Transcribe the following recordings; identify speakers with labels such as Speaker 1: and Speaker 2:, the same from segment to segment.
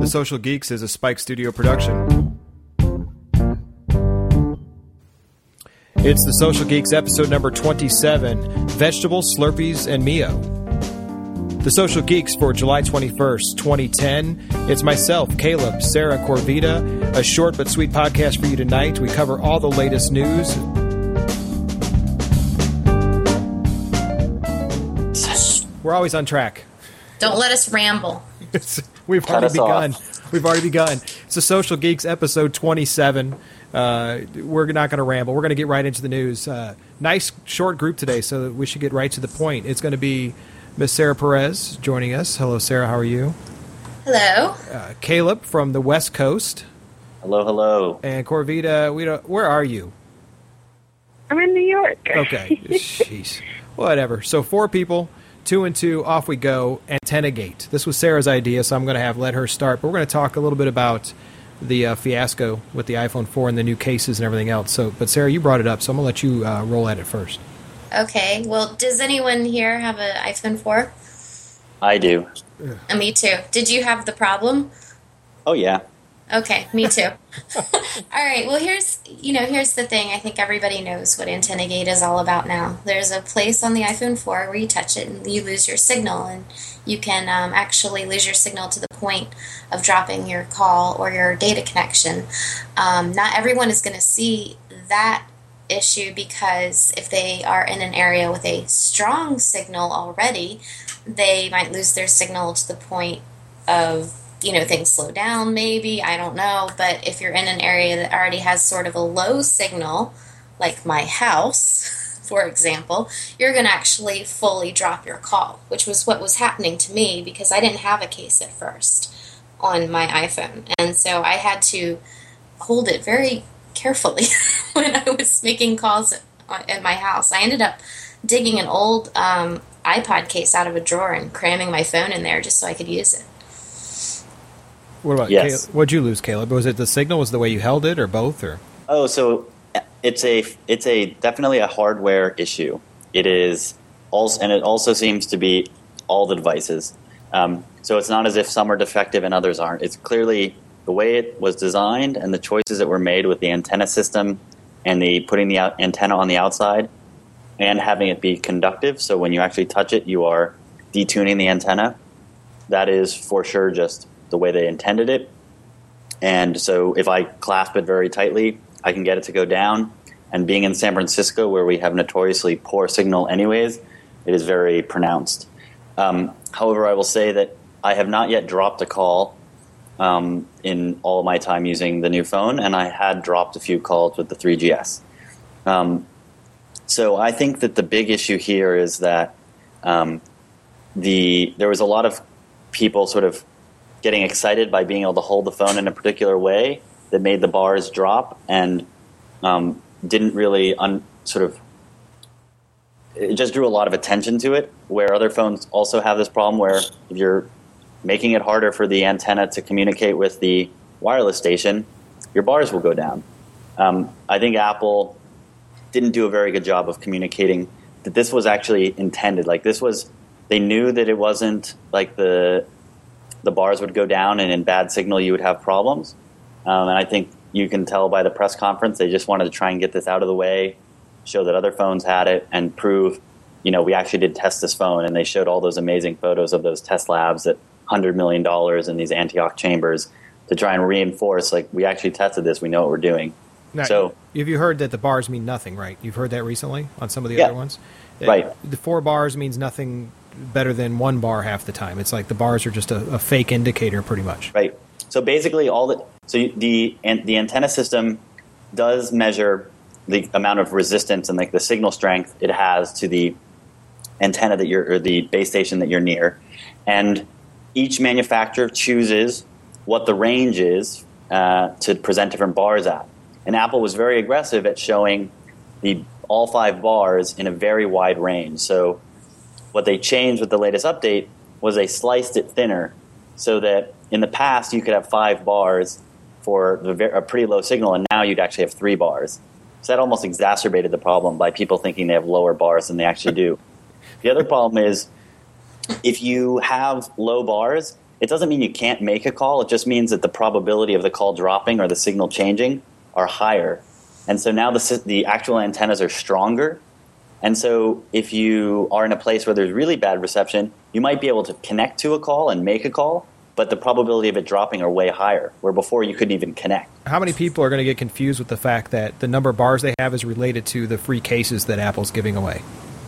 Speaker 1: The Social Geeks is a Spike Studio production. It's The Social Geeks episode number 27, Vegetables, Slurpees, and Mio. The Social Geeks for July 21st, 2010. It's myself, Caleb, Sarah, Corvita, a short but sweet podcast for you tonight. We cover all the latest news. We're always on track.
Speaker 2: Don't let us ramble.
Speaker 1: We've already begun. It's the Social Geeks episode 27. We're not going to ramble. We're going to get right into the news. Nice short group today, so we should get right to the point. It's going to be Miss Sarah Perez joining us. Hello, Sarah. How are you?
Speaker 2: Hello.
Speaker 1: Caleb from the West Coast.
Speaker 3: Hello, hello.
Speaker 1: And Corvita, where are you?
Speaker 4: I'm in New York.
Speaker 1: Okay. Jeez. Whatever. So 4 people. 2 and 2, off we go. Antenna Gate. This was Sarah's idea, so I'm going to let her start. But we're going to talk a little bit about the fiasco with the iPhone 4 and the new cases and everything else. But Sarah, you brought it up, so I'm going to let you roll at it first.
Speaker 2: Okay. Well, does anyone here have an iPhone 4?
Speaker 3: I do.
Speaker 2: Me too. Did you have the problem?
Speaker 3: Oh, yeah.
Speaker 2: Okay, me too. All right, well, here's the thing. I think everybody knows what Antenna Gate is all about now. There's a place on the iPhone 4 where you touch it and you lose your signal, and you can actually lose your signal to the point of dropping your call or your data connection. Not everyone is going to see that issue, because if they are in an area with a strong signal already, they might lose their signal to the point of things slow down, maybe, I don't know. But if you're in an area that already has sort of a low signal, like my house, for example, you're going to actually fully drop your call, which was what was happening to me because I didn't have a case at first on my iPhone. And so I had to hold it very carefully when I was making calls at my house. I ended up digging an old iPod case out of a drawer and cramming my phone in there just so I could use it.
Speaker 1: What about
Speaker 3: yes.
Speaker 1: What'd you lose, Caleb? Was it the signal? Was it the way you held it, or both? Or
Speaker 3: so it's a definitely a hardware issue. It is also, and it also seems to be all the devices. So it's not as if some are defective and others aren't. It's clearly the way it was designed and the choices that were made with the antenna system and the putting the antenna on the outside and having it be conductive. So when you actually touch it, you are detuning the antenna. That is for sure just the way they intended it. And so if I clasp it very tightly, I can get it to go down. And being in San Francisco, where we have notoriously poor signal anyways, it is very pronounced. However, I will say that I have not yet dropped a call in all of my time using the new phone, and I had dropped a few calls with the 3GS. So I think that the big issue here is that there was a lot of people sort of getting excited by being able to hold the phone in a particular way that made the bars drop, and didn't really it just drew a lot of attention to it, where other phones also have this problem where if you're making it harder for the antenna to communicate with the wireless station, your bars will go down. I think Apple didn't do a very good job of communicating that this was actually intended. Like they knew that it wasn't like the bars would go down and in bad signal you would have problems. And I think you can tell by the press conference they just wanted to try and get this out of the way, show that other phones had it, and prove, we actually did test this phone. And they showed all those amazing photos of those test labs at $100 million in these Antioch chambers to try and reinforce, like, we actually tested this, we know what we're doing.
Speaker 1: Now,
Speaker 3: so,
Speaker 1: have you heard that the bars mean nothing, right? You've heard that recently on some of the
Speaker 3: yeah,
Speaker 1: other ones?
Speaker 3: Right.
Speaker 1: The 4 bars means nothing better than 1 bar half the time. It's like the bars are just a fake indicator, pretty much.
Speaker 3: Right. So basically, the antenna system does measure the amount of resistance and like the signal strength it has to the antenna or the base station that you're near, and each manufacturer chooses what the range is to present different bars at. And Apple was very aggressive at showing all 5 bars in a very wide range. So what they changed with the latest update was they sliced it thinner, so that in the past you could have 5 bars for a pretty low signal, and now you'd actually have 3 bars. So that almost exacerbated the problem by people thinking they have lower bars than they actually do. The other problem is if you have low bars, it doesn't mean you can't make a call. It just means that the probability of the call dropping or the signal changing are higher. And so now the actual antennas are stronger. And so if you are in a place where there's really bad reception, you might be able to connect to a call and make a call, but the probability of it dropping are way higher, where before you couldn't even connect.
Speaker 1: How many people are going to get confused with the fact that the number of bars they have is related to the free cases that Apple's giving away?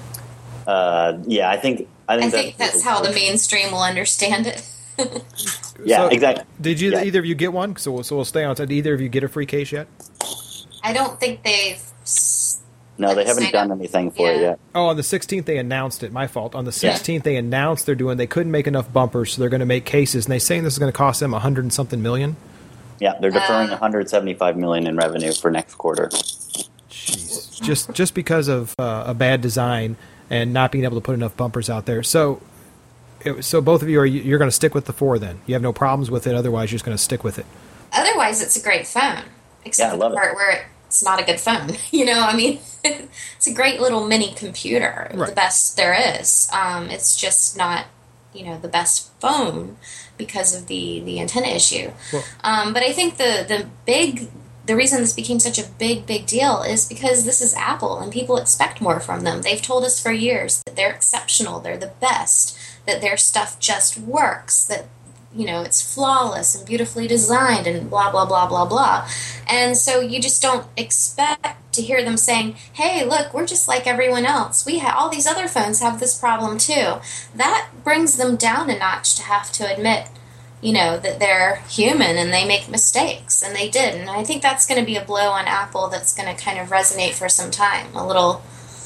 Speaker 3: I think
Speaker 2: that's how the mainstream will understand it.
Speaker 3: Yeah,
Speaker 1: so,
Speaker 3: exactly.
Speaker 1: Did either of you get one? So we'll stay on. Did either of you get a free case yet?
Speaker 2: I don't think they've.
Speaker 3: No, they haven't done anything for it yet.
Speaker 1: Oh, on the 16th they announced it. My fault. On the 16th they announced they couldn't make enough bumpers, so they're going to make cases, and they're saying this is going to cost them $100 and something million.
Speaker 3: Yeah, they're deferring $175 million in revenue for next quarter.
Speaker 1: Jeez, just because of a bad design and not being able to put enough bumpers out there. So both of you you're going to stick with the 4 then. You have no problems with it. Otherwise, you're just going to stick with it.
Speaker 2: Otherwise, it's a great phone, except for the part where it's not a good phone. It's a great little mini computer, the best there is. It's just not, the best phone because of the antenna issue. Well, but I think the reason this became such a big deal is because this is Apple and people expect more from them. They've told us for years that they're exceptional, they're the best, that their stuff just works, that it's flawless and beautifully designed and blah, blah, blah, blah, blah. And so you just don't expect to hear them saying, hey, look, we're just like everyone else. All these other phones have this problem too. That brings them down a notch to have to admit, that they're human and they make mistakes. And they did. And I think that's going to be a blow on Apple that's going to kind of resonate for some time. A little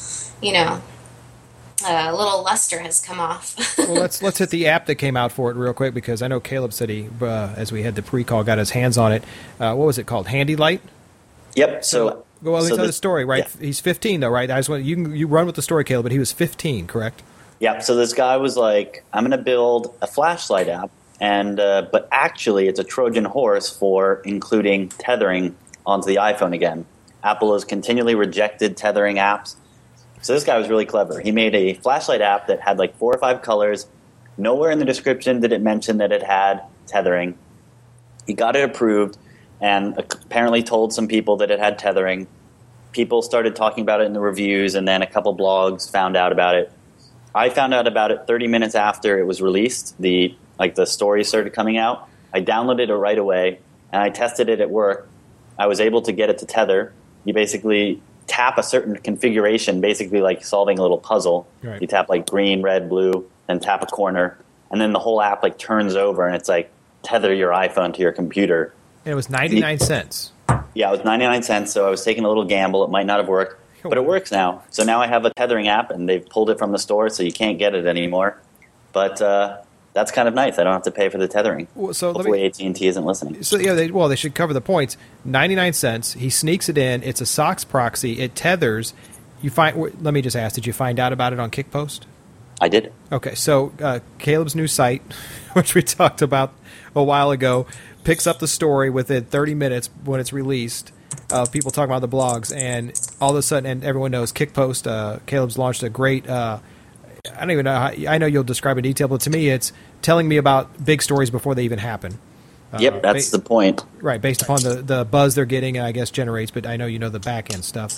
Speaker 2: luster has come off.
Speaker 1: Well, let's hit the app that came out for it real quick, because I know Caleb said he, as we had the pre-call, got his hands on it. What was it called? Handy Light?
Speaker 3: Yep. So
Speaker 1: let me tell the story, right? Yeah. He's 15, though, right? I just want you run with the story, Caleb, but he was 15, correct?
Speaker 3: Yep. So this guy was like, I'm going to build a flashlight app, but actually it's a Trojan horse for including tethering onto the iPhone again. Apple has continually rejected tethering apps. So this guy was really clever. He made a flashlight app that had like 4 or 5 colors. Nowhere in the description did it mention that it had tethering. He got it approved and apparently told some people that it had tethering. People started talking about it in the reviews, and then a couple blogs found out about it. I found out about it 30 minutes after it was released. The story started coming out. I downloaded it right away, and I tested it at work. I was able to get it to tether. You basically tap a certain configuration, basically like solving a little puzzle. Right. You tap like green, red, blue, then tap a corner, and then the whole app like turns over, and it's like tether your iPhone to your computer.
Speaker 1: And it was 99 cents.
Speaker 3: Yeah, it was 99 cents, so I was taking a little gamble. It might not have worked, but it works now. So now I have a tethering app, and they've pulled it from the store, so you can't get it anymore. But that's kind of nice. I don't have to pay for the tethering. So hopefully AT&T isn't listening.
Speaker 1: So yeah, they should cover the points. 99 cents. He sneaks it in. It's a SOX proxy. It tethers. Let me just ask, did you find out about it on Kickpost?
Speaker 3: I did.
Speaker 1: Okay, so Caleb's new site, which we talked about a while ago, picks up the story within 30 minutes when it's released of people talking about the blogs, and all of a sudden, and everyone knows Kickpost, Caleb's launched a great, I don't even know I know you'll describe in detail, but to me it's telling me about big stories before they even happen.
Speaker 3: Yep, that's the point.
Speaker 1: Right, based upon the buzz they're getting, and I guess generates, but I know you know the back-end stuff.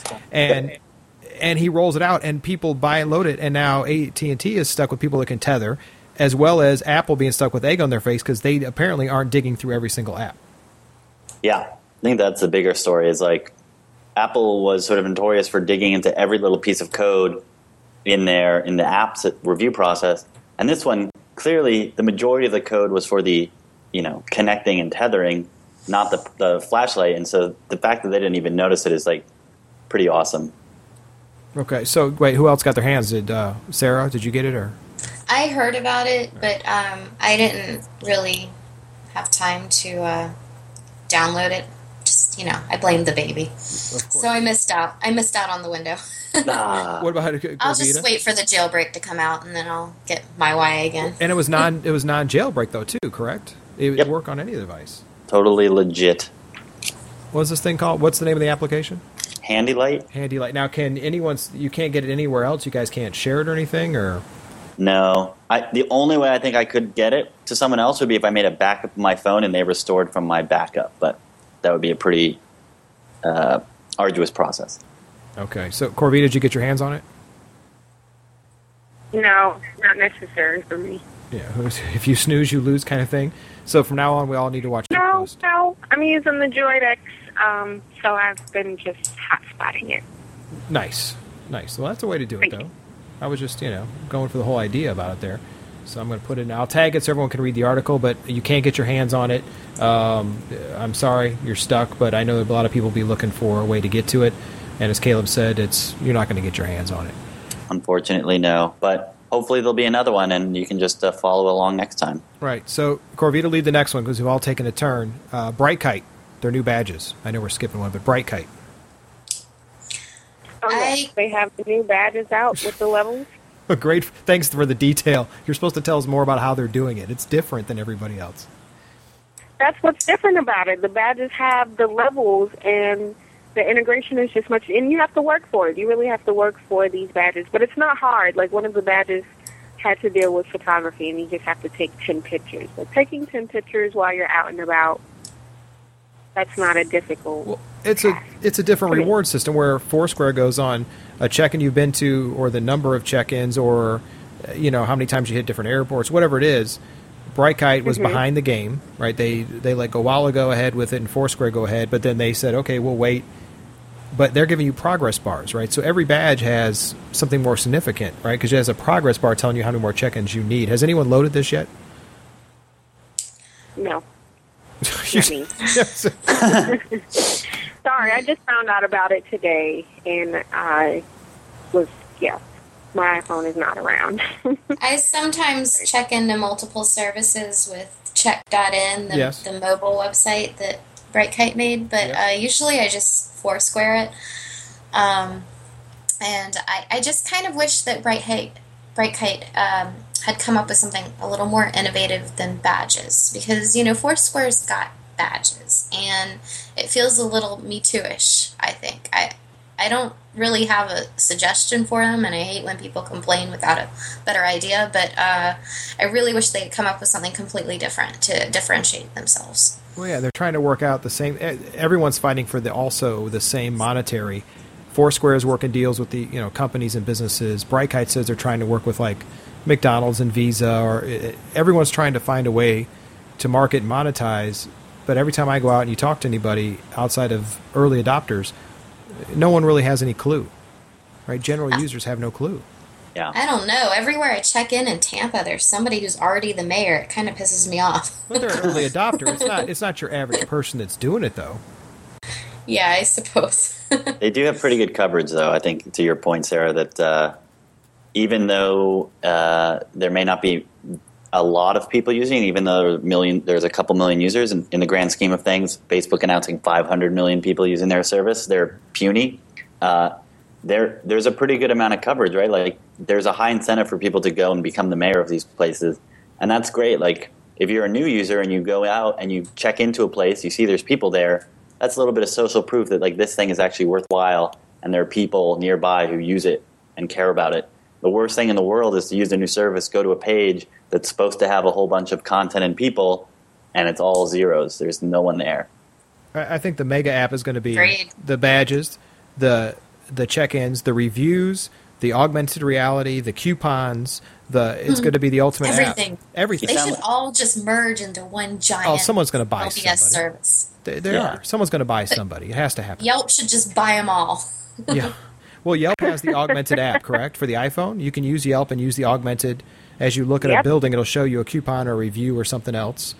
Speaker 1: And he rolls it out, and people buy and load it, and now AT&T is stuck with people that can tether, as well as Apple being stuck with egg on their face because they apparently aren't digging through every single app.
Speaker 3: Yeah, I think that's the bigger story, is like Apple was sort of notorious for digging into every little piece of code in the app's review process. And this one, clearly the majority of the code was for the, connecting and tethering, not the flashlight. And so the fact that they didn't even notice it is like pretty awesome.
Speaker 1: Okay, so wait, who else got their hands? Did Sarah, did you get it, or? I
Speaker 2: heard about it, but I didn't really have time to download it. Just, I blamed the baby. So I missed out. I missed out on the window.
Speaker 1: What about
Speaker 2: I'll just wait for the jailbreak to come out, and then I'll get my Y again.
Speaker 1: And it was non-jailbreak though too, correct? It would work on any device.
Speaker 3: Totally legit.
Speaker 1: What's this thing called? What's the name of the application?
Speaker 3: Handy Light.
Speaker 1: Handy Light. Now, you can't get it anywhere else? You guys can't share it or anything, or?
Speaker 3: No. The only way I think I could get it to someone else would be if I made a backup of my phone and they restored from my backup. But that would be a pretty arduous process.
Speaker 1: Okay. So, Corvita, did you get your hands on it?
Speaker 4: No, not necessary for me.
Speaker 1: Yeah. If you snooze, you lose kind of thing. So from now on, we all need to watch Chick Post.
Speaker 4: No. I'm using the Droid X, so I've been just hotspotting it.
Speaker 1: Nice. Well, that's a way to do it, though. I was just, going for the whole idea about it there. So I'm going to put it in. I'll tag it so everyone can read the article, but you can't get your hands on it. I'm sorry, you're stuck, but I know a lot of people will be looking for a way to get to it. And as Caleb said, you're not going to get your hands on it.
Speaker 3: Unfortunately, no. But hopefully there'll be another one, and you can just follow along next time. Right.
Speaker 1: So, Corvita, lead the next one because we've all taken a turn. Bright Kite, their new badges. I know we're skipping one, but Bright Kite.
Speaker 4: Oh, yes. They have the new badges out with the levels.
Speaker 1: Great. Thanks for the detail. You're supposed to tell us more about how they're doing it. It's different than everybody else.
Speaker 4: That's what's different about it. The badges have the levels, and the integration is just much, and you have to work for it. You really have to work for these badges, but it's not hard. Like, one of the badges had to deal with photography, and you just have to take 10 pictures. But taking 10 pictures while you're out and about, that's not a difficult.
Speaker 1: Well, it's a different reward system where Foursquare goes on a check-in you've been to, or the number of check-ins, or how many times you hit different airports, whatever it is. Bright Kite was behind the game, right? They let Gowalla go ahead with it and Foursquare go ahead, but then they said, okay, we'll wait. But they're giving you progress bars, right? So every badge has something more significant, right? Because it has a progress bar telling you how many more check-ins you need. Has anyone loaded this yet?
Speaker 4: No. Sorry, I just found out about it today, and my iPhone is not around.
Speaker 2: I sometimes check into multiple services with check.in, the mobile website that Bright Kite made, but usually I just Foursquare it. And I just kind of wish that Bright Kite had come up with something a little more innovative than badges, because Foursquare's got badges and it feels a little Me Too-ish. I think I don't really have a suggestion for them, and I hate when people complain without a better idea, but I really wish they had come up with something completely different to differentiate themselves.
Speaker 1: Well, yeah, they're trying to work out the same. Everyone's fighting for the same monetary. Foursquare is working deals with the companies and businesses. Bright Kite says they're trying to work with like McDonald's and Visa, or everyone's trying to find a way to market and monetize. But every time I go out and you talk to anybody outside of early adopters, no one really has any clue, right? General users have no clue.
Speaker 3: Yeah.
Speaker 2: I don't know. Everywhere I check in Tampa, there's somebody who's already the mayor. It kind of pisses me off.
Speaker 1: But they're an early adopter. It's not your average person that's doing it, though.
Speaker 2: Yeah, I suppose.
Speaker 3: They do have pretty good coverage, though. I think, to your point, Sarah, that even though there may not be a lot of people using it, even though there's a couple million users, in the grand scheme of things, Facebook announcing 500 million people using their service, they're puny. There's a pretty good amount of coverage, right? Like, there's a high incentive for people to go and become the mayor of these places, and that's great. Like, if you're a new user and you go out and you check into a place, you see there's people there, that's a little bit of social proof that, like, this thing is actually worthwhile, and there are people nearby who use it and care about it. The worst thing in the world is to use a new service, go to a page that's supposed to have a whole bunch of content and people, and it's all zeros. There's no one there.
Speaker 1: I think the mega app is going to be the badges, the check-ins, the reviews, the augmented reality, the coupons. It's going to be the ultimate
Speaker 2: everything.
Speaker 1: App. Everything.
Speaker 2: They should all just merge into one giant.
Speaker 1: Oh, someone's going to buy
Speaker 2: LBS
Speaker 1: somebody.
Speaker 2: Service.
Speaker 1: There are. Someone's going to buy somebody. It has to happen.
Speaker 2: Yelp should just buy them all.
Speaker 1: Yeah. Well, Yelp has the augmented app, correct, for the iPhone? You can use Yelp and use the augmented. As you look at a building, it'll show you a coupon or a review or something else.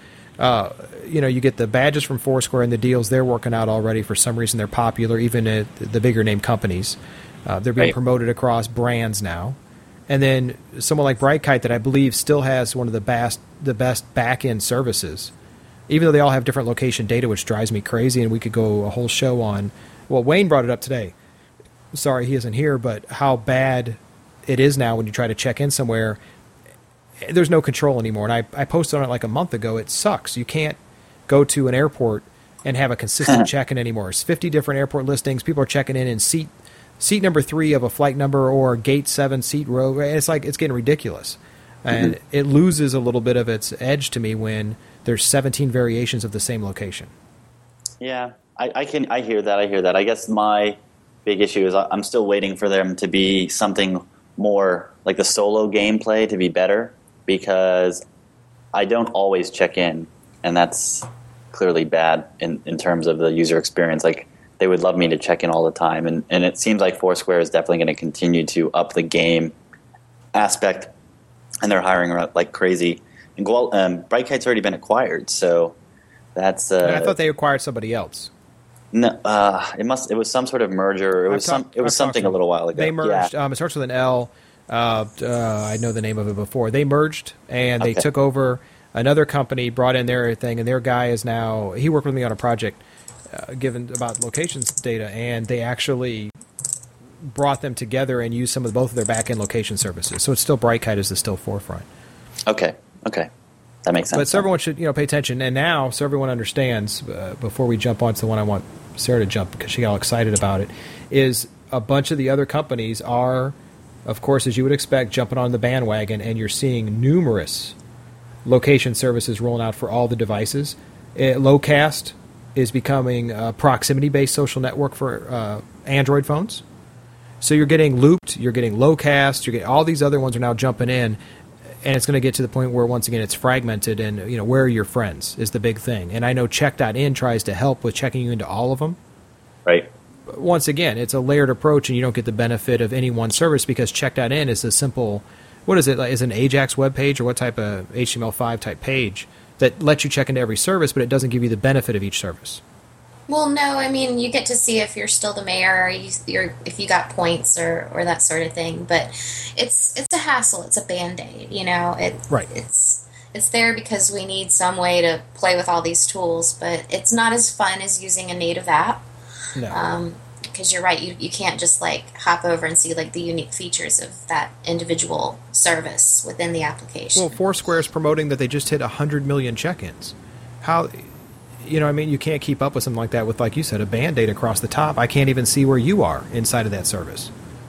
Speaker 1: You get the badges from Foursquare and the deals they're working out already. For some reason, they're popular, even at the bigger name companies. They're being promoted across brands now. And then someone like Bright Kite that I believe still has one of the best back-end services, even though they all have different location data, which drives me crazy, and we could go a whole show on. Well, Wayne brought it up today. Sorry he isn't here, but how bad it is now when you try to check in somewhere. There's no control anymore. And I posted on it like a month ago. It sucks. You can't go to an airport and have a consistent check-in anymore. It's 50 different airport listings. People are checking in seat seat number 3 of a flight number or gate 7 seat row. It's like it's getting ridiculous. And it loses a little bit of its edge to me when there's 17 variations of the same location.
Speaker 3: Yeah, I hear that. I guess my big issue is I'm still waiting for them to be something more like the solo gameplay to be better, because I don't always check in, and that's clearly bad in terms of the user experience. Like, they would love me to check in all the time, and it seems like Foursquare is definitely going to continue to up the game aspect, and they're hiring like crazy. And Brightkite's already been acquired, so that's.
Speaker 1: I thought they acquired somebody else.
Speaker 3: No, it was some sort of merger. It was something a little while ago.
Speaker 1: They merged.
Speaker 3: Yeah.
Speaker 1: It starts with an L. I know the name of it before. They merged, and they took over another company, brought in their thing, and their guy is now. He worked with me on a project given about locations data, and they actually brought them together and used both of their back-end location services. So it's still Brightkite is the still forefront.
Speaker 3: Okay, that makes sense.
Speaker 1: But so everyone should pay attention, and now so everyone understands. Before we jump on to the one I want Sarah to jump because she got all excited about it, is a bunch of the other companies are, of course, as you would expect, jumping on the bandwagon, and you're seeing numerous location services rolling out for all the devices. Locast is becoming a proximity-based social network for Android phones. So you're getting Looped, you're getting Locast, you're getting all these other ones are now jumping in, and it's going to get to the point where once again it's fragmented, and where are your friends is the big thing. And I know Check.in tries to help with checking you into all of them.
Speaker 3: Right.
Speaker 1: But once again, it's a layered approach, and you don't get the benefit of any one service because Check.in is a simple, what is it? Is it an Ajax web page or what type of HTML5 type page that lets you check into every service, but it doesn't give you the benefit of each service?
Speaker 2: Well, no, I mean, you get to see if you're still the mayor or if you got points or that sort of thing. But it's a hassle. It's a Band-Aid,
Speaker 1: Right.
Speaker 2: It's there because we need some way to play with all these tools, but it's not as fun as using a native app.
Speaker 1: No.
Speaker 2: Because you're right, you can't just hop over and see the unique features of that individual service within the application.
Speaker 1: Well, Foursquare is promoting that they just hit 100 million check-ins. How... you can't keep up with something like that with, like you said, a Band-Aid across the top. I can't even see where you are inside of that service.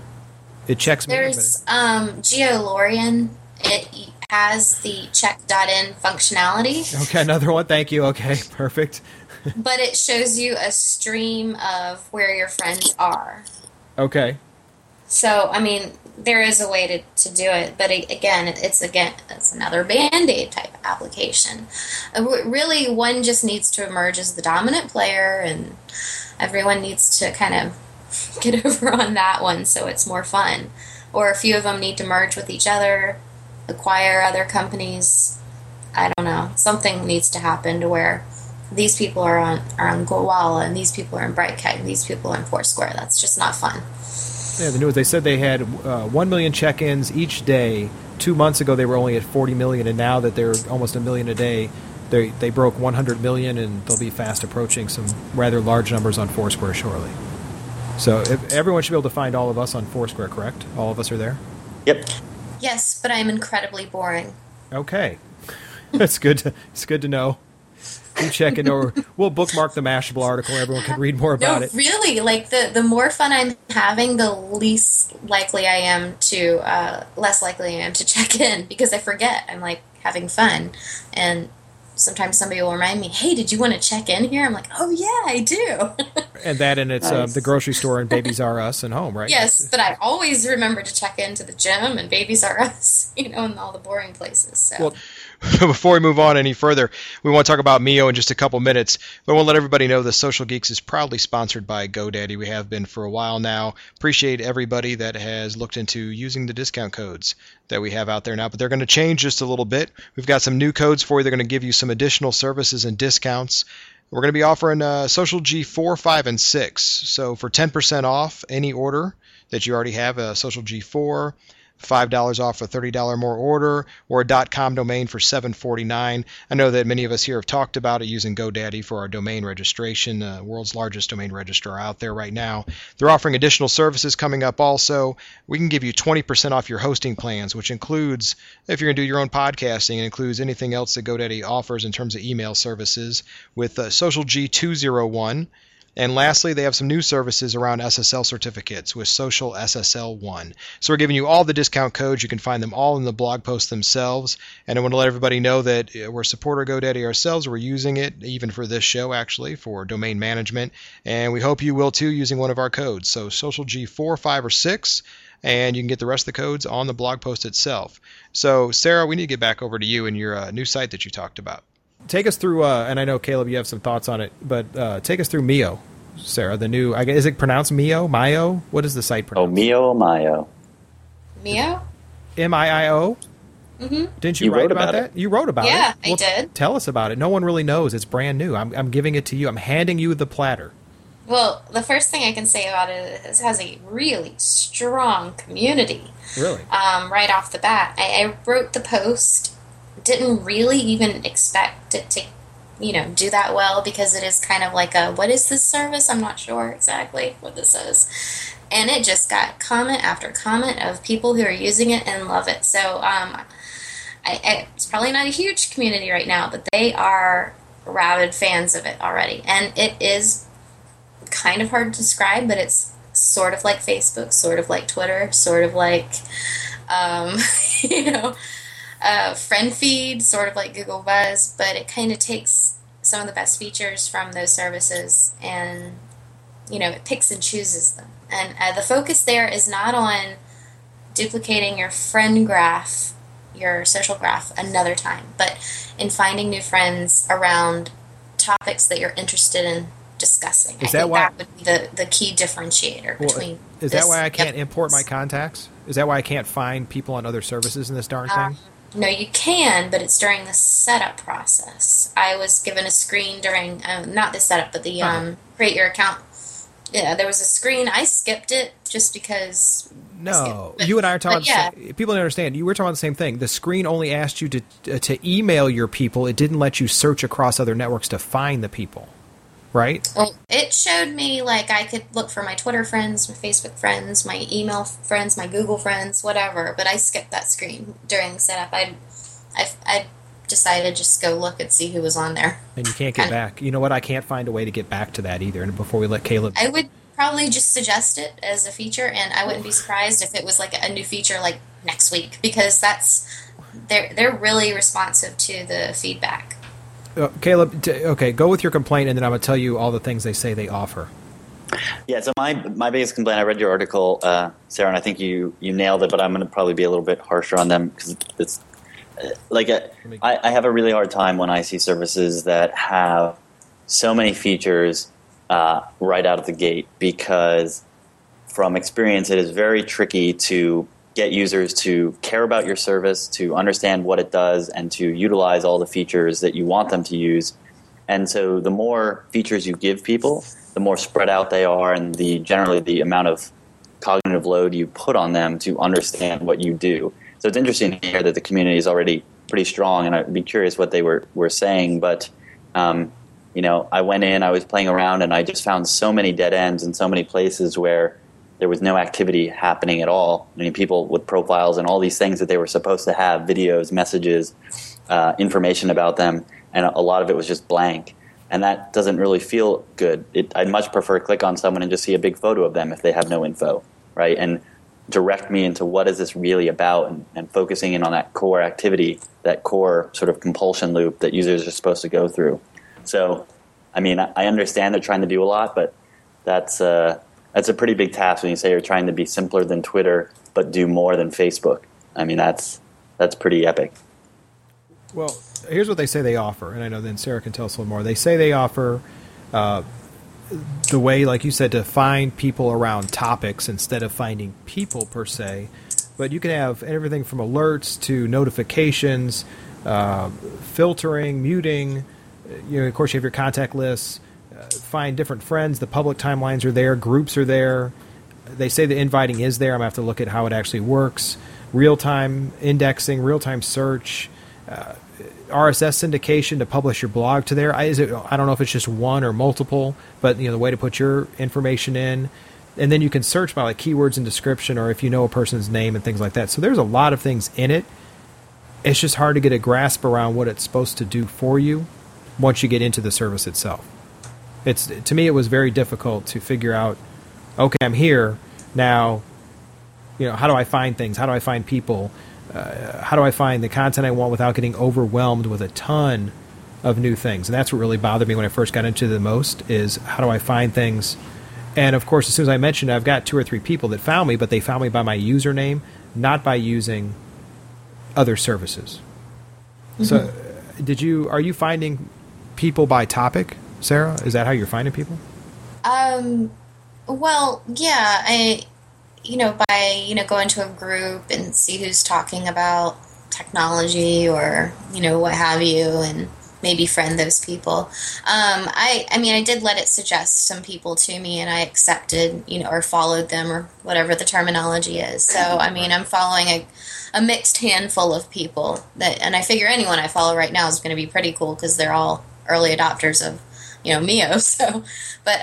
Speaker 1: It checks me.
Speaker 2: There's GeoLorian. It has the check.in functionality.
Speaker 1: Okay, another one. Thank you. Okay, perfect.
Speaker 2: But it shows you a stream of where your friends are.
Speaker 1: Okay.
Speaker 2: So, I mean, there is a way to do it, but it's another Band-Aid type application. Really, one just needs to emerge as the dominant player, and everyone needs to kind of get over on that one so it's more fun. Or a few of them need to merge with each other, acquire other companies. I don't know. Something needs to happen to where these people are on Gowalla, and these people are in Brightkite, and these people are in Foursquare. That's just not fun.
Speaker 1: Yeah, the news. They said they had 1 million check-ins each day. 2 months ago, they were only at 40 million, and now that they're almost a million a day, they broke 100 million, and they'll be fast approaching some rather large numbers on Foursquare shortly. So everyone should be able to find all of us on Foursquare, correct? All of us are there?
Speaker 3: Yep.
Speaker 2: Yes, but I'm incredibly boring.
Speaker 1: Okay. It's good to know. You check in, or we'll bookmark the Mashable article. Everyone can read more about it.
Speaker 2: Really, the more fun I'm having, the less likely I am to check in because I forget. I'm having fun, and sometimes somebody will remind me, "Hey, did you want to check in here?" I'm like, "Oh yeah, I do."
Speaker 1: And it's nice. The grocery store and Babies R Us and home, right?
Speaker 2: Yes, but I always remember to check into the gym and Babies R Us, and all the boring places. So.
Speaker 1: Well, before we move on any further, we want to talk about Mio in just a couple minutes. But I want to let everybody know the Social Geeks is proudly sponsored by GoDaddy. We have been for a while now. Appreciate everybody that has looked into using the discount codes that we have out there now. But they're going to change just a little bit. We've got some new codes for you. They're going to give you some additional services and discounts. We're going to be offering Social G 4, 5, and 6. So for 10% off any order that you already have, a Social G 4, $5 off a $30 more order, or a .com domain for $7.49. I know that many of us here have talked about it using GoDaddy for our domain registration, world's largest domain registrar out there right now. They're offering additional services coming up also. We can give you 20% off your hosting plans, which includes, if you're going to do your own podcasting, it includes anything else that GoDaddy offers in terms of email services with Social G 201. And lastly, they have some new services around SSL certificates with Social SSL 1. So we're giving you all the discount codes. You can find them all in the blog post themselves. And I want to let everybody know that we're a supporter of GoDaddy ourselves. We're using it even for this show, actually, for domain management. And we hope you will too using one of our codes. So Social G 4, 5, or 6. And you can get the rest of the codes on the blog post itself. So, Sarah, we need to get back over to you and your new site that you talked about. Take us through, and I know, Caleb, you have some thoughts on it, but take us through Mio, Sarah, the new, is it pronounced Mio? Mio? What is the site pronounced?
Speaker 3: Oh, Mio, Mio.
Speaker 2: Mio?
Speaker 1: M-I-I-O?
Speaker 2: Mm-hmm.
Speaker 1: Didn't you write about that? You wrote about it.
Speaker 2: Yeah, I did.
Speaker 1: Tell us about it. No one really knows. It's brand new. I'm giving it to you. I'm handing you the platter.
Speaker 2: Well, the first thing I can say about it is it has a really strong community.
Speaker 1: Really?
Speaker 2: Right off the bat. I wrote the post, didn't really even expect it to, do that well because it is kind of like what is this service? I'm not sure exactly what this is. And it just got comment after comment of people who are using it and love it. So it's probably not a huge community right now, but they are rabid fans of it already. And it is kind of hard to describe, but it's sort of like Facebook, sort of like Twitter, sort of like, friend feed, sort of like Google Buzz, but it kind of takes some of the best features from those services and, it picks and chooses them. And the focus there is not on duplicating your friend graph, your social graph another time, but in finding new friends around topics that you're interested in discussing. I think that would be the key differentiator between.
Speaker 1: Is that why I can't import my contacts? Is that why I can't find people on other services in this darn thing?
Speaker 2: No, you can, but it's during the setup process. I was given a screen during, not the setup, but the create your account. Yeah, there was a screen. I skipped it just because.
Speaker 1: No, you and I are talking. People don't understand. You were talking about the same thing. The screen only asked you to email your people. It didn't let you search across other networks to find the people. Right?
Speaker 2: Well, it showed me I could look for my Twitter friends, my Facebook friends, my email friends, my Google friends, whatever. But I skipped that screen during the setup. I decided just go look and see who was on there.
Speaker 1: And you can't get back. You know what? I can't find a way to get back to that either. And before we let Caleb,
Speaker 2: I would probably just suggest it as a feature, and I wouldn't be surprised if it was a new feature next week because they're really responsive to the feedback.
Speaker 1: Caleb, okay, go with your complaint, and then I'm going to tell you all the things they say they offer.
Speaker 3: Yeah, so my biggest complaint, I read your article, Sarah, and I think you nailed it, but I'm going to probably be a little bit harsher on them because it's I have a really hard time when I see services that have so many features right out of the gate because from experience it is very tricky to get users to care about your service, to understand what it does, and to utilize all the features that you want them to use. And so the more features you give people, the more spread out they are, and generally the amount of cognitive load you put on them to understand what you do. So it's interesting to hear that the community is already pretty strong, and I'd be curious what they were saying. But, I went in, I was playing around, and I just found so many dead ends in so many places where there was no activity happening at all. I mean, people with profiles and all these things that they were supposed to have, videos, messages, information about them, and a lot of it was just blank. And that doesn't really feel good. I'd much prefer click on someone and just see a big photo of them if they have no info, right? And direct me into what is this really about and focusing in on that core activity, that core sort of compulsion loop that users are supposed to go through. So, I mean, I understand they're trying to do a lot, but that's a pretty big task when you say you're trying to be simpler than Twitter but do more than Facebook. I mean, that's pretty epic.
Speaker 1: Well, here's what they say they offer, and I know then Sarah can tell us a little more. They say they offer the way, like you said, to find people around topics instead of finding people per se. But you can have everything from alerts to notifications, filtering, muting. Of course, you have your contact lists. Find different friends. The public timelines are there. Groups are there. They say the inviting is there. I'm going to have to look at how it actually works. Real-time indexing, real-time search, RSS syndication to publish your blog to there. I don't know if it's just one or multiple, but the way to put your information in. And then you can search by keywords and description, or if you know a person's name and things like that. So there's a lot of things in it. It's just hard to get a grasp around what it's supposed to do for you once you get into the service itself. To me, it was very difficult to figure out, okay, I'm here now, how do I find things? How do I find people? How do I find the content I want without getting overwhelmed with a ton of new things? And that's what really bothered me when I first got into it the most, is how do I find things? And of course, as soon as I mentioned, I've got 2 or 3 people that found me, but they found me by my username, not by using other services. So are you finding people by topic, Sarah? Is that how you're finding people?
Speaker 2: Well, yeah, by going to a group and see who's talking about technology or, what have you, and maybe friend those people. I did let it suggest some people to me, and I accepted, or followed them, or whatever the terminology is. So, I'm following a mixed handful of people and I figure anyone I follow right now is going to be pretty cool because they're all early adopters of, Mio. So, but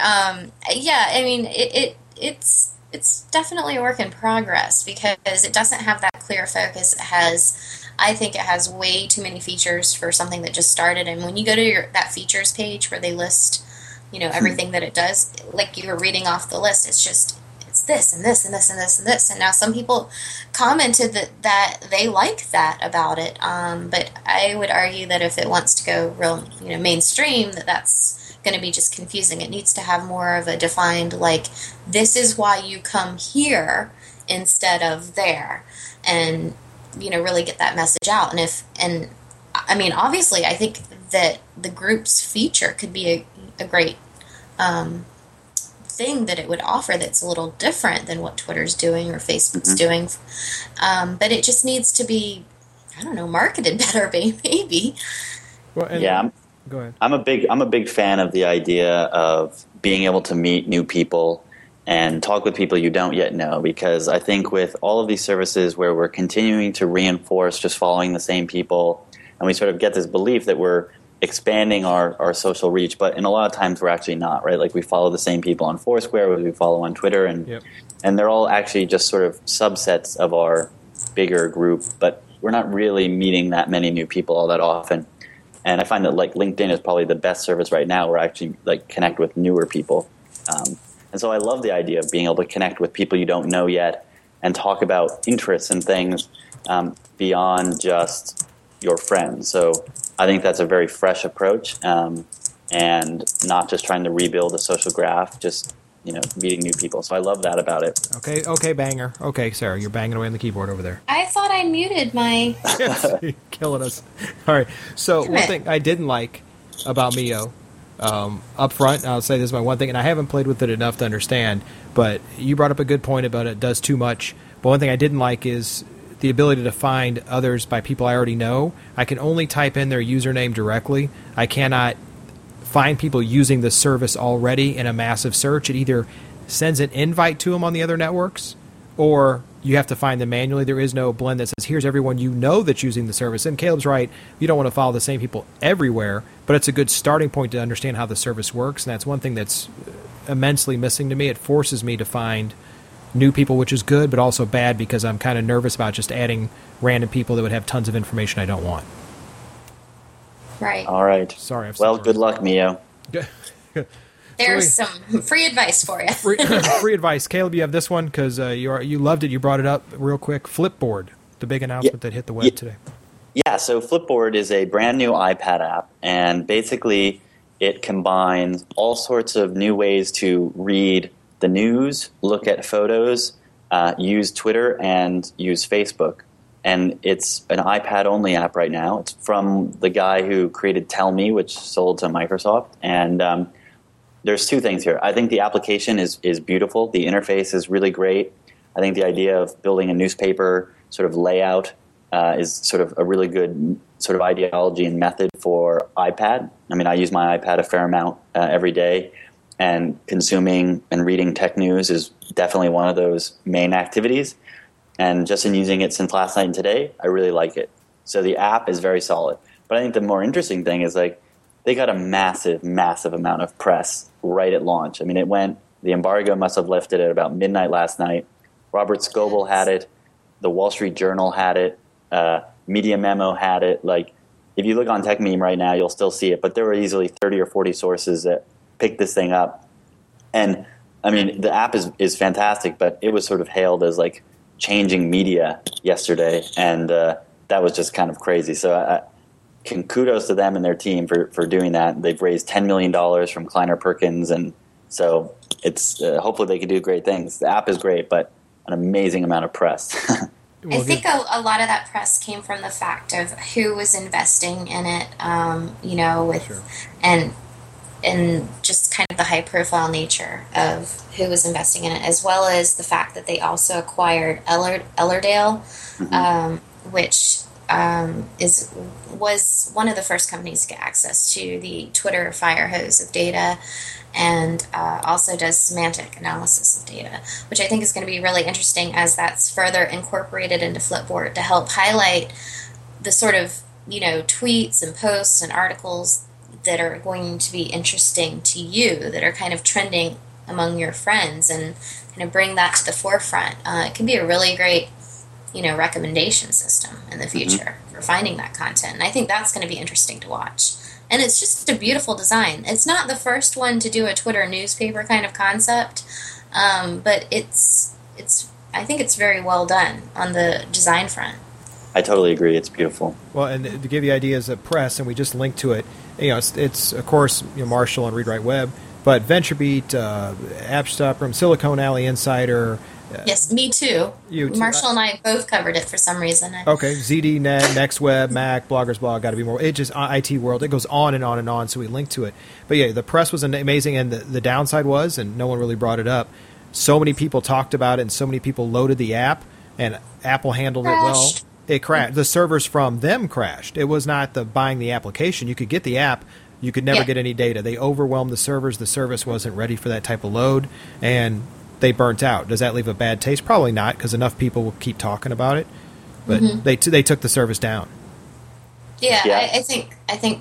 Speaker 2: it's definitely a work in progress because it doesn't have that clear focus. I think it has way too many features for something that just started. And when you go to that features page where they list, everything that it does, like you were reading off the list, it's this and this and this and this and this. And now some people commented that they like that about it. But I would argue that if it wants to go real, mainstream, that's going to be just confusing. It needs to have more of a defined, like, this is why you come here instead of there, and really get that message out. And obviously I think that the groups feature could be a great thing that it would offer that's a little different than what Twitter's doing or Facebook's doing, but it just needs to be, marketed better, maybe.
Speaker 1: Well,
Speaker 3: yeah.
Speaker 1: Go ahead.
Speaker 3: I'm a big fan of the idea of being able to meet new people and talk with people you don't yet know, because I think with all of these services where we're continuing to reinforce just following the same people, and we sort of get this belief that we're expanding our social reach, but in a lot of times we're actually not, right? Like we follow the same people on Foursquare, we follow on Twitter, and they're all actually just sort of subsets of our bigger group, but we're not really meeting that many new people all that often. And I find that like LinkedIn is probably the best service right now where I actually like connect with newer people. And so I love the idea of being able to connect with people you don't know yet and talk about interests and things beyond just your friends. So I think that's a very fresh approach, and not just trying to rebuild a social graph, just meeting new people. So I love that about it.
Speaker 1: Okay, banger. Okay, Sarah, you're banging away on the keyboard over there.
Speaker 2: I thought I muted my...
Speaker 1: Killing us. All right, so one thing I didn't like about Mio, up front, I'll say this is my one thing, and I haven't played with it enough to understand, but you brought up a good point about it does too much. But one thing I didn't like is the ability to find others by people I already know. I can only type in their username directly. I cannot find people using the service already in a massive search. It either sends an invite to them on the other networks, or you have to find them manually. There is no blend that says, here's everyone that's using the service. And Caleb's right, you don't want to follow the same people everywhere, but it's a good starting point to understand how the service works, and that's one thing that's immensely missing to me. It forces me to find new people, which is good, but also bad because I'm kind of nervous about just adding random people that would have tons of information I don't want.
Speaker 2: Right.
Speaker 3: All right.
Speaker 1: Sorry.
Speaker 3: Well, good luck, Mio.
Speaker 2: There's some free advice for you.
Speaker 1: free advice. Caleb, you have this one because you loved it. You brought it up real quick. Flipboard, the big announcement that hit the web today.
Speaker 3: Yeah, so Flipboard is a brand new iPad app, and basically it combines all sorts of new ways to read the news, look at photos, use Twitter, and use Facebook. And it's an iPad-only app right now. It's from the guy who created Tell Me, which sold to Microsoft. And there's two things here. I think the application is beautiful. The interface is really great. I think the idea of building a newspaper sort of layout is sort of a really good sort of ideology and method for iPad. I mean, I use my iPad a fair amount every day, and consuming and reading tech news is definitely one of those main activities. And just in using it since last night and today, I really like it. So the app is very solid. But I think the more interesting thing is like they got a massive, massive amount of press right at launch. I mean, the embargo must have lifted at about midnight last night. Robert Scoble had it. The Wall Street Journal had it. Media Memo had it. Like, if you look on TechMeme right now, you'll still see it. But there were easily 30 or 40 sources that picked this thing up. And I mean, the app is fantastic, but it was sort of hailed as like changing media yesterday, and that was just kind of crazy. So kudos to them and their team for doing that. They've raised $10 million from Kleiner Perkins, and so it's hopefully they can do great things. The app is great, but an amazing amount of press.
Speaker 2: I think a lot of that press came from the fact of who was investing in it, and just kind of the high-profile nature of who was investing in it, as well as the fact that they also acquired Ellerdale, which was one of the first companies to get access to the Twitter fire hose of data, and also does semantic analysis of data, which I think is going to be really interesting as that's further incorporated into Flipboard to help highlight the sort of tweets and posts and articles that are going to be interesting to you, that are kind of trending among your friends, and kind of bring that to the forefront. It can be a really great, recommendation system in the future for finding that content. And I think that's going to be interesting to watch. And it's just a beautiful design. It's not the first one to do a Twitter newspaper kind of concept, but I think it's very well done on the design front.
Speaker 3: I totally agree. It's beautiful.
Speaker 1: Well, and to give you ideas of press, and we just linked to it. It's of course Marshall and Read Write Web, but VentureBeat, AppStop, Silicon Alley Insider.
Speaker 2: Yes, me too. Marshall and I both covered it for some reason.
Speaker 1: Okay, ZDNet, NextWeb, Mac, Bloggers Blog, got to be more. It just IT World. It goes on and on and on. So we linked to it. But yeah, the press was amazing, and the downside was, and no one really brought it up. So many people talked about it, and so many people loaded the app, and Apple handled it well. It crashed. The servers from them crashed. It was not the buying the application. You could get the app. You could never get any data. They overwhelmed the servers. The service wasn't ready for that type of load, and they burnt out. Does that leave a bad taste? Probably not, because enough people will keep talking about it. But they took the service down.
Speaker 2: Yeah. I think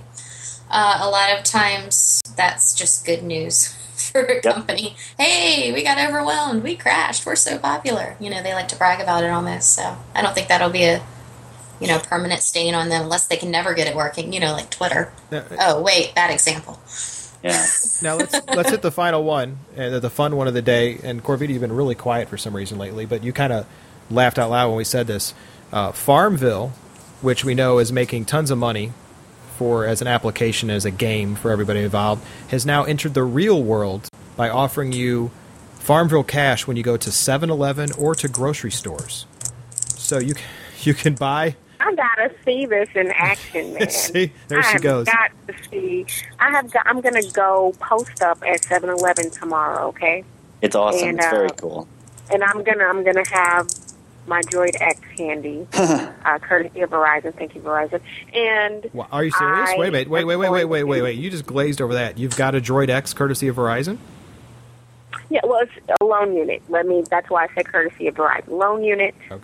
Speaker 2: a lot of times that's just good news for a company. Hey, we got overwhelmed. We crashed. We're so popular. They like to brag about it almost. So I don't think that'll be a permanent stain on them unless they can never get it working. Like Twitter. Oh wait, bad example.
Speaker 3: Yeah.
Speaker 1: Now let's hit the final one, the fun one of the day. And Corvita, you've been really quiet for some reason lately, but you kind of laughed out loud when we said this. Farmville, which we know is making tons of money as an application, as a game for everybody involved, has now entered the real world by offering you Farmville Cash when you go to 7-Eleven or to grocery stores. So you can buy.
Speaker 4: I gotta see this in action, man.
Speaker 1: See, there she goes.
Speaker 4: I have got to see. I'm gonna go post up at 7-Eleven tomorrow. Okay.
Speaker 3: It's awesome. It's very cool.
Speaker 4: And I'm gonna have my Droid X handy, courtesy of Verizon. Thank you, Verizon. And
Speaker 1: well, are you serious? Wait! You just glazed over that. You've got a Droid X courtesy of Verizon?
Speaker 4: Yeah, well, it's a loan unit. That's why I said courtesy of Verizon. Loan unit.
Speaker 1: Okay.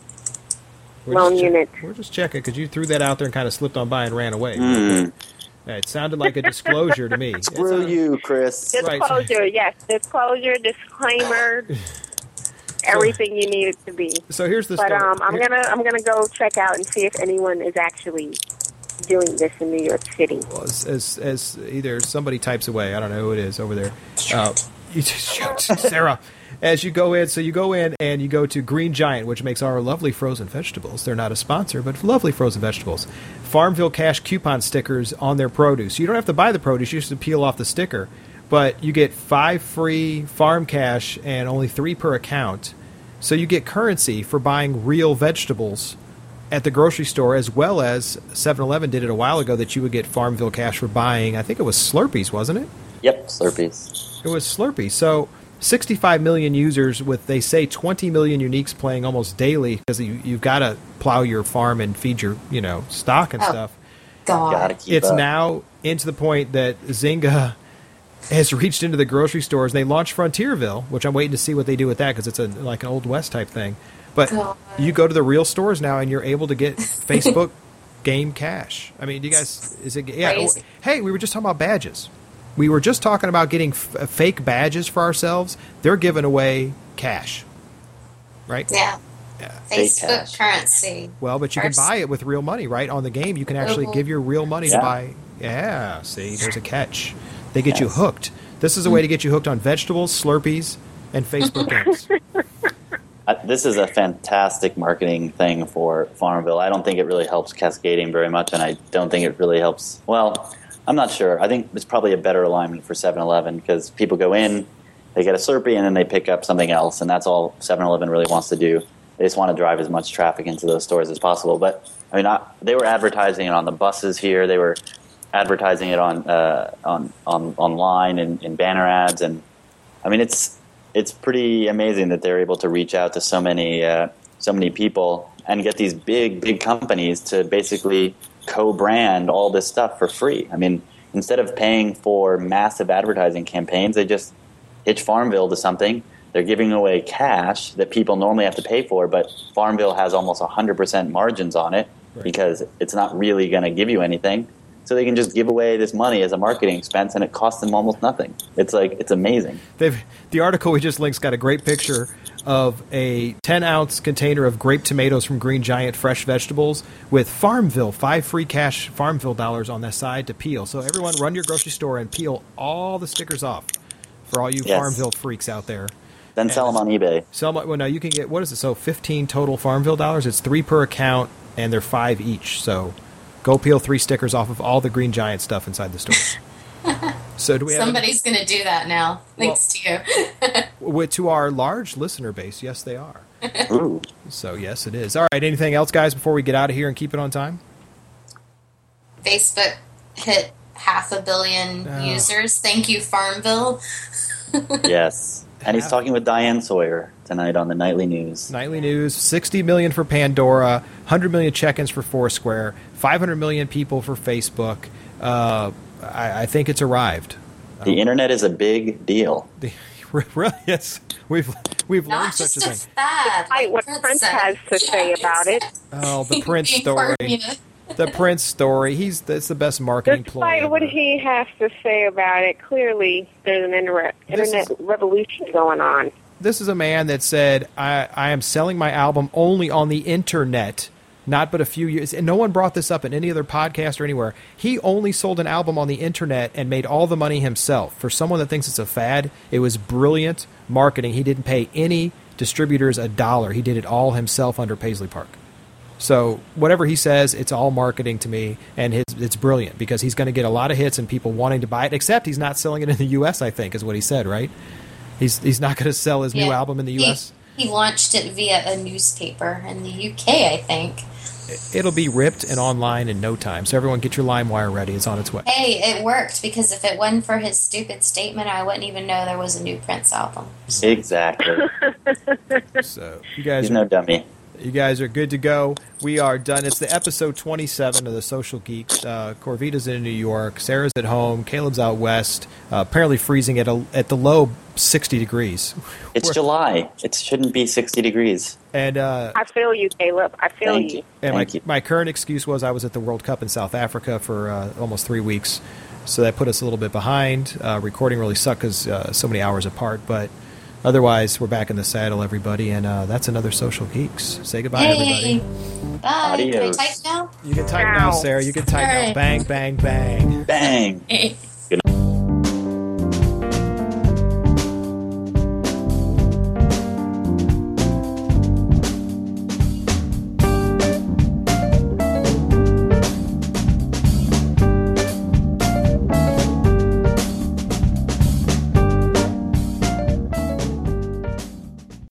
Speaker 4: Loan unit.
Speaker 1: We're just checking because you threw that out there and kind of slipped on by and ran away. It sounded like a disclosure to me.
Speaker 3: Screw you, Chris.
Speaker 4: Disclosure, yes. Disclosure, disclaimer. Everything you need it to be.
Speaker 1: So here's the story.
Speaker 4: But I'm gonna go check out and see if anyone is actually doing this in New York City.
Speaker 1: Well, as either somebody types away, I don't know who it is over there. You just shoot, Sarah. As you go in, and you go to Green Giant, which makes our lovely frozen vegetables. They're not a sponsor, but lovely frozen vegetables. Farmville Cash coupon stickers on their produce. You don't have to buy the produce; you just peel off the sticker. But you get 5 free farm cash and only 3 per account. So you get currency for buying real vegetables at the grocery store, as well as 7-Eleven did it a while ago that you would get Farmville Cash for buying, I think it was Slurpees, wasn't it?
Speaker 3: Yep, Slurpees.
Speaker 1: It was Slurpees. So 65 million users with, they say, 20 million uniques playing almost daily, because you've got to plow your farm and feed your stock and stuff.
Speaker 2: God.
Speaker 1: It's now into the point that Zynga has reached into the grocery stores, and they launched Frontierville, which I'm waiting to see what they do with that, because it's like an Old West type thing. But you go to the real stores now, and you're able to get Facebook game cash. I mean, do you guys? Is it? Yeah.
Speaker 2: Crazy.
Speaker 1: Hey, we were just talking about badges. We were just talking about getting fake badges for ourselves. They're giving away cash, right?
Speaker 2: Yeah. Facebook currency.
Speaker 1: Well, but you can buy it with real money, right? On the game, you can actually give your real money to buy. Yeah. See, there's a catch. They get you hooked. This is a way to get you hooked on vegetables, Slurpees, and Facebook games.
Speaker 3: This is a fantastic marketing thing for Farmville. I don't think it really helps cascading very much, and I don't think it really helps. Well, I'm not sure. I think it's probably a better alignment for 7-Eleven because people go in, they get a Slurpee, and then they pick up something else, and that's all 7-Eleven really wants to do. They just want to drive as much traffic into those stores as possible. But I mean, they were advertising it on the buses here. They were advertising it on online in banner ads, and I mean, it's pretty amazing that they're able to reach out to so many people and get these big companies to basically co-brand all this stuff for free. I mean, instead of paying for massive advertising campaigns, they just hitch Farmville to something. They're giving away cash that people normally have to pay for, but Farmville has almost 100% margins on it because it's not really going to give you anything. So they can just give away this money as a marketing expense, and it costs them almost nothing. It's amazing.
Speaker 1: The article we just linked's got a great picture of a 10-ounce container of grape tomatoes from Green Giant fresh vegetables with Farmville, 5 free cash Farmville dollars on the side to peel. So everyone run to your grocery store and peel all the stickers off for all you Farmville freaks out there.
Speaker 3: Then sell them on eBay.
Speaker 1: Well, no, you can get, what is it? So 15 total Farmville dollars. It's 3 per account, and they're 5 each. So go peel 3 stickers off of all the Green Giant stuff inside the stores. So do we have
Speaker 2: Somebody's going to do that now, thanks to you.
Speaker 1: To our large listener base, yes, they are.
Speaker 3: Ooh.
Speaker 1: So yes, it is. All right, anything else, guys, before we get out of here and keep it on time?
Speaker 2: Facebook hit 500 million users. Thank you, Farmville.
Speaker 3: Yes. And he's talking with Diane Sawyer tonight on the Nightly News.
Speaker 1: Nightly News, 60 million for Pandora, 100 million check-ins for Foursquare, 500 million people for Facebook. I think it's arrived.
Speaker 3: The internet is a big deal.
Speaker 1: Really, yes. We've learned
Speaker 2: Not
Speaker 1: such
Speaker 2: just
Speaker 1: a
Speaker 2: a
Speaker 1: thing.
Speaker 2: fad.
Speaker 4: Despite what Prince has to say about it.
Speaker 1: Oh, the Prince story. The Prince story. That's the best marketing ploy.
Speaker 4: Despite what he has to say about it, clearly there's an internet revolution going on.
Speaker 1: This is a man that said, I am selling my album only on the internet, not but a few years. And no one brought this up in any other podcast or anywhere. He only sold an album on the internet and made all the money himself. For someone that thinks it's a fad, it was brilliant marketing. He didn't pay any distributors $1. He did it all himself under Paisley Park. So whatever he says, it's all marketing to me, and it's brilliant because he's going to get a lot of hits and people wanting to buy it, except he's not selling it in the U.S., I think, is what he said, right? He's not going to sell his new album in the U.S.?
Speaker 2: He launched it via a newspaper in the U.K., I think.
Speaker 1: It'll be ripped and online in no time, so everyone get your LimeWire ready. It's on its way.
Speaker 2: Hey, it worked, because if it wasn't for his stupid statement, I wouldn't even know there was a new Prince album.
Speaker 3: Exactly.
Speaker 1: So you guys
Speaker 3: He's no dummy.
Speaker 1: You guys are good to go. We are done. It's the episode 27 of the Social Geeks. Corvita's in New York. Sarah's at home. Caleb's out west. Apparently freezing at the low 60 degrees.
Speaker 3: It's July. It shouldn't be 60 degrees.
Speaker 1: And
Speaker 4: I feel you, Caleb. I feel
Speaker 3: Thank
Speaker 4: you.
Speaker 3: you.
Speaker 1: And my current excuse was I was at the World Cup in South Africa for almost 3 weeks. So that put us a little bit behind. Recording really sucked because so many hours apart. But otherwise, we're back in the saddle, everybody, and that's another Social Geeks. Say goodbye, everybody.
Speaker 2: Bye.
Speaker 3: Adios.
Speaker 2: Can I type now?
Speaker 1: You can type now, Sarah. You can type now.
Speaker 2: All right.
Speaker 1: Bang, bang, bang.
Speaker 3: Bang.
Speaker 2: Hey.
Speaker 3: Good night.